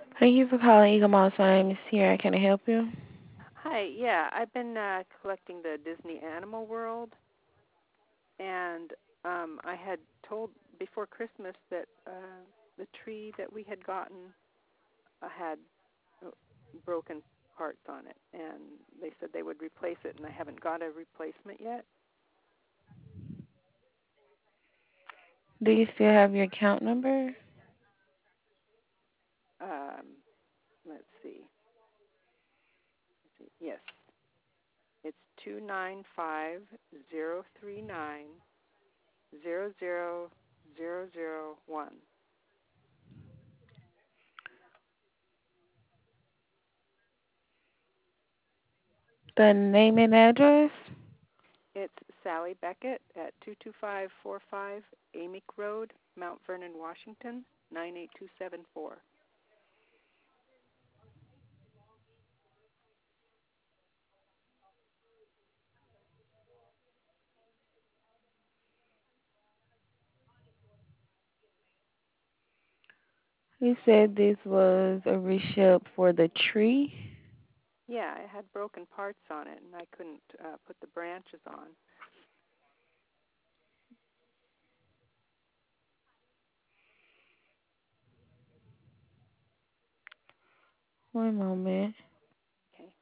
Thank you for calling Eagle Mouse. My name is Sierra. Can I help you? Hi, yeah, I've been collecting the Disney Animal World, and I had told before Christmas that the tree that we had gotten had uh, broken parts on it, and they said they would replace it, and I haven't got a replacement yet. Do you still have your account number? Um, let's see. Yes, it's 295-039-00001. The name and address? It's Sally Beckett at 22545 Amick Road, Mount Vernon, Washington, 98274. You said this was a reship for the tree. Yeah, it had broken parts on it, and I couldn't put the branches on. One moment. Okay.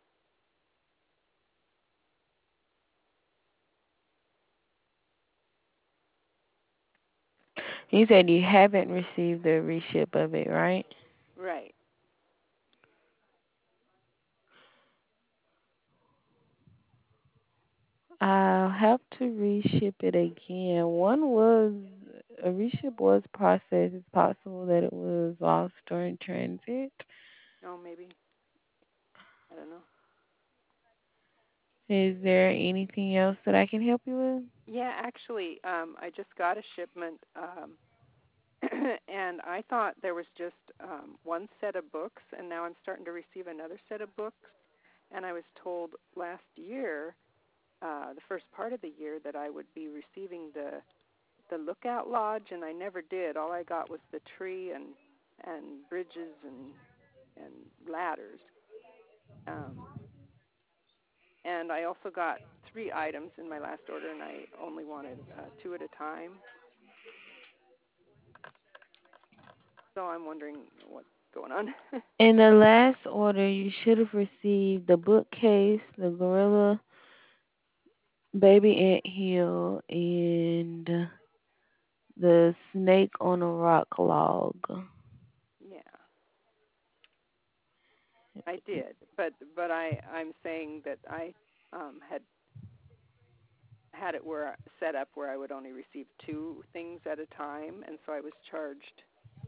You said you haven't received the reship of it, right? Right. I'll have to reship it again. A reship was processed. It's possible that it was lost during transit. Oh, maybe. I don't know. Is there anything else that I can help you with? Yeah, actually, I just got a shipment, and I thought there was just one set of books, and now I'm starting to receive another set of books. And I was told last year, the first part of the year, that I would be receiving the Lookout Lodge, and I never did. All I got was the tree and bridges and ladders. Um, and I also got 3 items in my last order, and I only wanted 2 at a time. So I'm wondering what's going on. In the last order, you should have received the bookcase, the gorilla, baby ant hill, and the snake on a rock log. Yeah, I did, but I'm saying that I had it where set up where I would only receive 2 things at a time, and so I was charged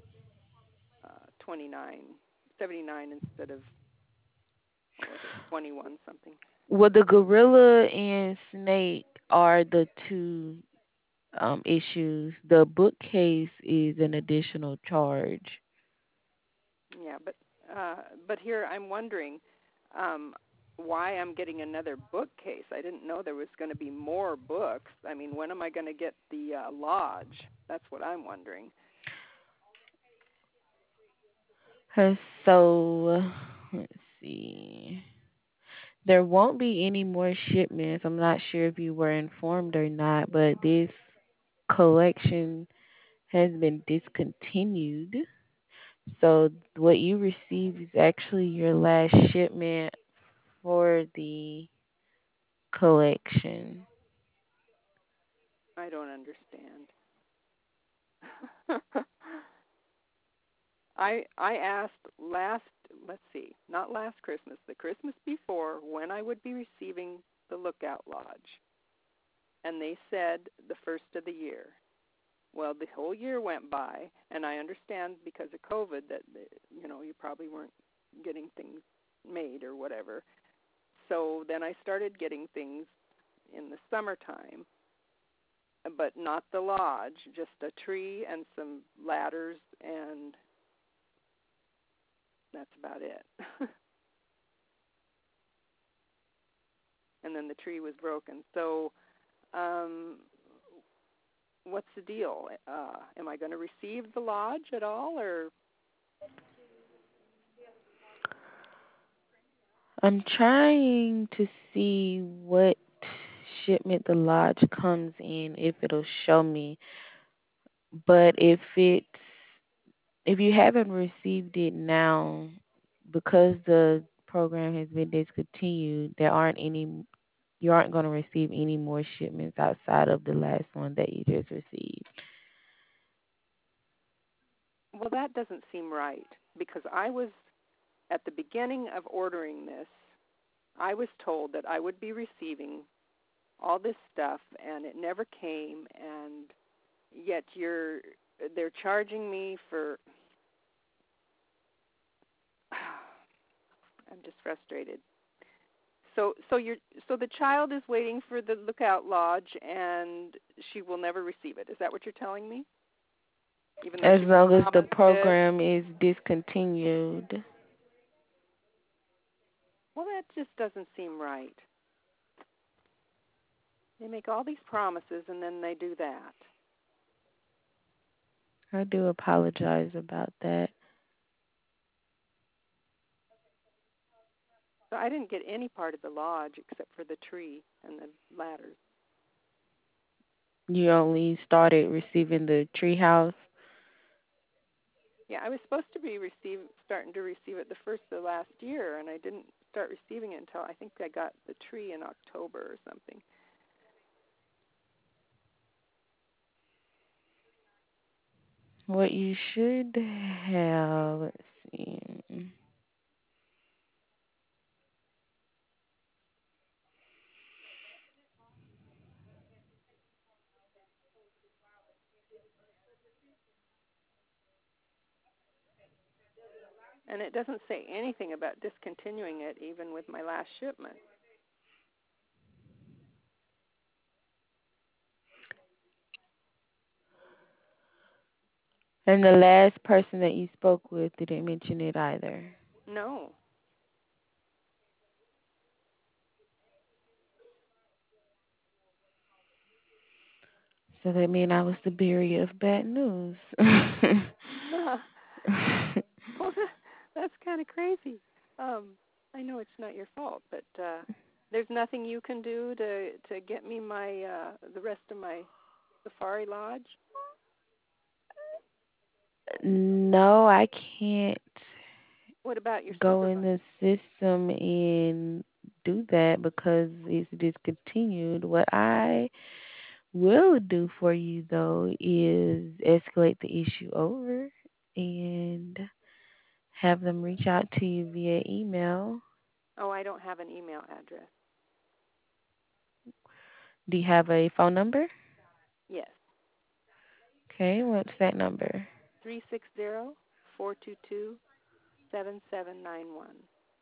29.79 instead of, what was it, 21 something. Well, the gorilla and snake are the two issues. The bookcase is an additional charge. Yeah, but here I'm wondering um, why I'm getting another bookcase. I didn't know there was going to be more books. I mean, when am I going to get the lodge? That's what I'm wondering. So, let's see. There won't be any more shipments. I'm not sure if you were informed or not, but this collection has been discontinued. So what you received is actually your last shipment for the collection. I don't understand. I asked last, let's see, not last Christmas, the Christmas before, when I would be receiving the Lookout Lodge, and they said the first of the year. Well, the whole year went by, and I understand because of COVID that you probably weren't getting things made or whatever. So then I started getting things in the summertime, but not the lodge, just a tree and some ladders, and that's about it. And then the tree was broken. So, um, what's the deal? Am I going to receive the lodge at all, or? I'm trying to see what shipment the lodge comes in, if it'll show me. But if you haven't received it now, because the program has been discontinued, there aren't any. You aren't going to receive any more shipments outside of the last one that you just received. Well, that doesn't seem right because I was at the beginning of ordering this, I was told that I would be receiving all this stuff and it never came, and yet they're charging me for I'm just frustrated. So the child is waiting for the Lookout Lodge and she will never receive it. Is that what you're telling me? Even though As she was long as the promised it? program is discontinued. Well, that just doesn't seem right. They make all these promises and then they do that. I do apologize about that. So I didn't get any part of the lodge except for the tree and the ladders. You only started receiving the treehouse. Yeah, I was supposed to be starting to receive it the first of last year, and I didn't start receiving it until I think I got the tree in October or something. What you should have, let's see. And it doesn't say anything about discontinuing it even with my last shipment. And the last person that you spoke with didn't mention it either. No. So that means I was the bearer of bad news. Well, that's kind of crazy. I know it's not your fault, but there's nothing you can do to get me my the rest of my safari lodge. No, I can't What about your go in supervisor? the system and do that because it's discontinued. What I will do for you though is escalate the issue over and have them reach out to you via email. Oh, I don't have an email address. Do you have a phone number? Yes, Okay, what's that number? 360-422-7791.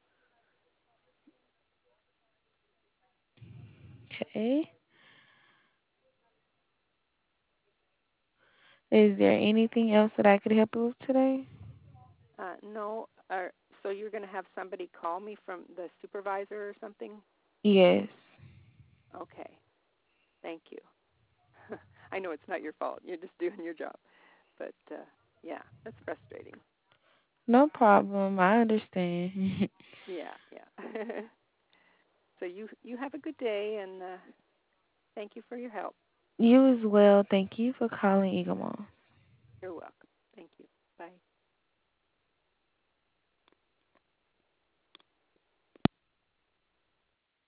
Okay. Is there anything else that I could help you with today? No, so you're going to have somebody call me from the supervisor or something? Yes. Okay, thank you. I know it's not your fault. You're just doing your job. But yeah, that's frustrating. No problem. I understand. Yeah, yeah. So you have a good day, and thank you for your help. You as well. Thank you for calling Eaglemont. You're welcome.